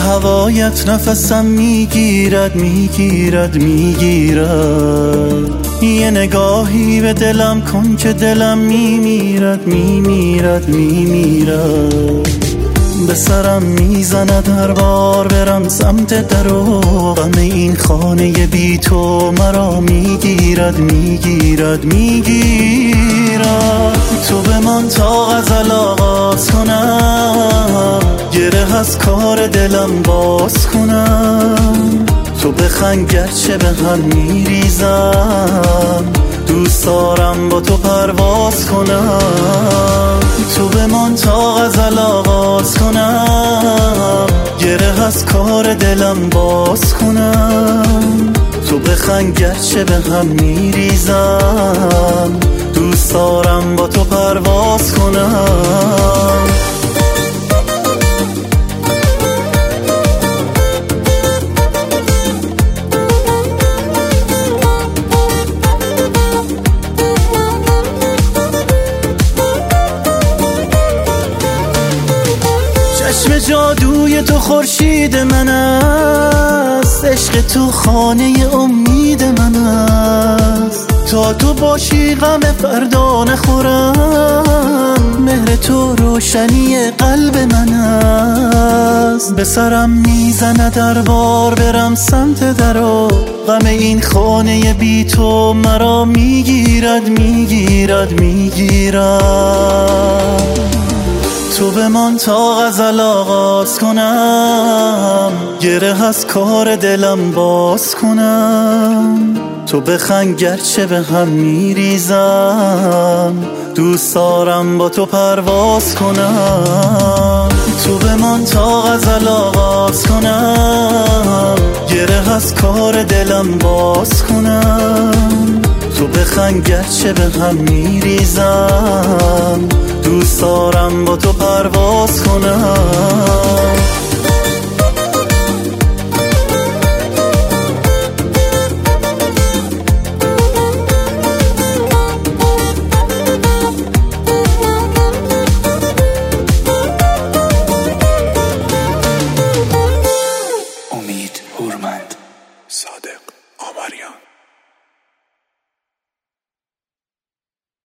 هوایت نفسم میگیرد میگیرد میگیرد. یه نگاهی به دلم کن که دلم میمیرد میمیرد میمیرد. به سرم میزند هر بار برم سمت در و غم این خانه بی تو مرا میگیرد میگیرد میگیرد. تو بمان تا غزل آغاز کنم، گره از کار دلم باز کنم. تو بخند گرچه به هم میریزم، دوست دارم با تو پرواز کنم. تو بمان تا غزل آغاز کنم، گره از کار دلم باز کنم. تو بخند گرچه به هم میریزم، دوست دارم با تو پرواز کنم. چشم جادوی تو خورشید من است، عشق تو خانه امید من است. تا تو باشی غم فردا نخورم، مهر تو روشنی قلب من است. به سرم میزند در بار برم سمت در و غم این خانه بی تو مرا میگیرد میگیرد میگیرد. تو بمان تا غزل آغاز کنم، گره از کار دلم باز کنم. تو بخند گرچه به هم میریزم، دوست دارم با تو پرواز کنم. تو بمان تا غزل آغاز کنم، گره از کار دلم باز کنم. تو بخند گرچه به هم میریزم، دوست دارم با تو پرواز کنم.